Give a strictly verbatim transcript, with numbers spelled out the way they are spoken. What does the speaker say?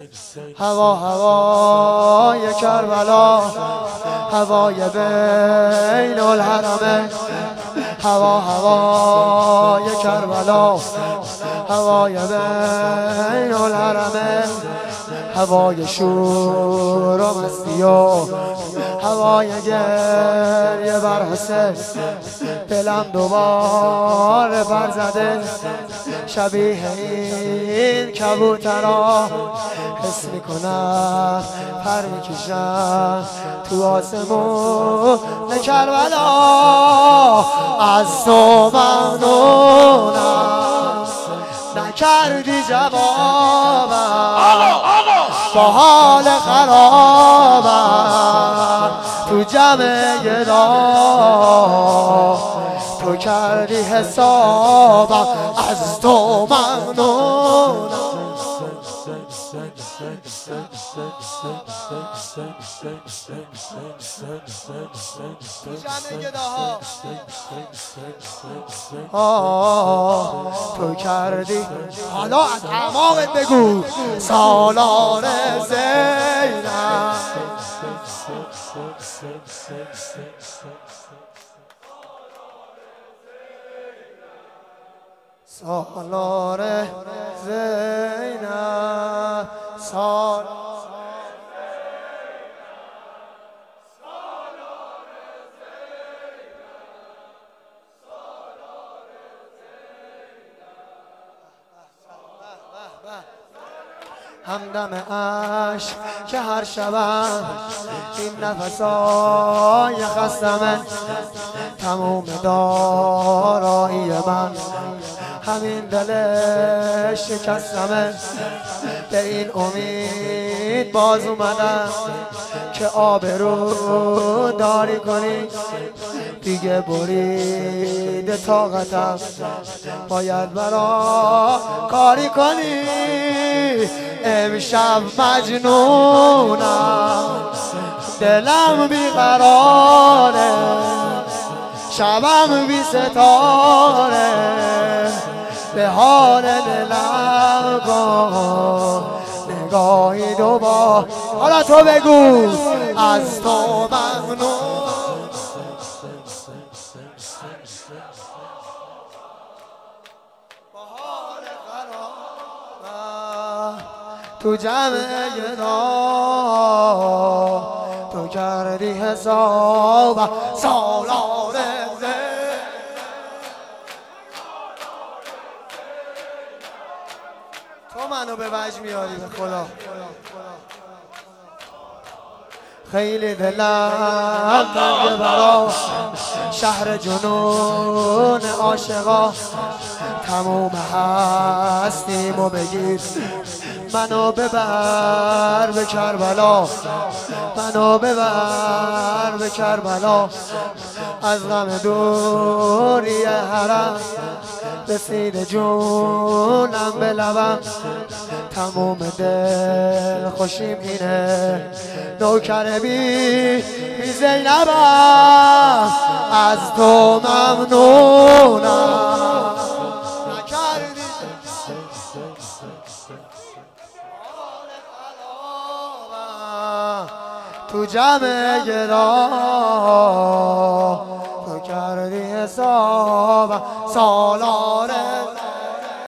هوا هوای کربلا، هوای بین الحرمین. هوا هوای کربلا، هوای بین الحرمین. هوای شور و مستی و هوای گریه بر حسین. دلم دوباره پر زده شبیه این کبوترها. حس میکنم پر میکشم تو آسمون کربلا. از تو ممنونم نکردی جوابم، با حال خرابم تو جمع دار. تو کردی حسابم، از تو ممنونم. تو کردی، حالا از اعماقت بگو سالار زینب. سالار زینب، سال همدم عشق که هر شبم این نفسای خستمه. تموم دارایی من همین دل شکستمه. به این امید باز اومدم که آبرو داری کنی. دیگه برید طاقتم، باید برا کاری کنی. امشب مجنونم، دلم بیقراره، شبم بی ستاره. به حال دلم کن نگاهی دوبار. حالا تو بگو از تو ممنون. تو جمع دار تو کردی حساب سالار زینب. تو منو به وجه میاری به خدا. خیلی دلم تنگه برا شهر جنون عاشقا. تموم هستیمو بگیر، منو ببر به کربلا. منو ببر به کربلا. از غم دوری حرم رسیده جونم به لبم. تموم دل خوشیم اینه نوکر بی بی زینبم. از تو ممنونم نکردی تو جمع گدا.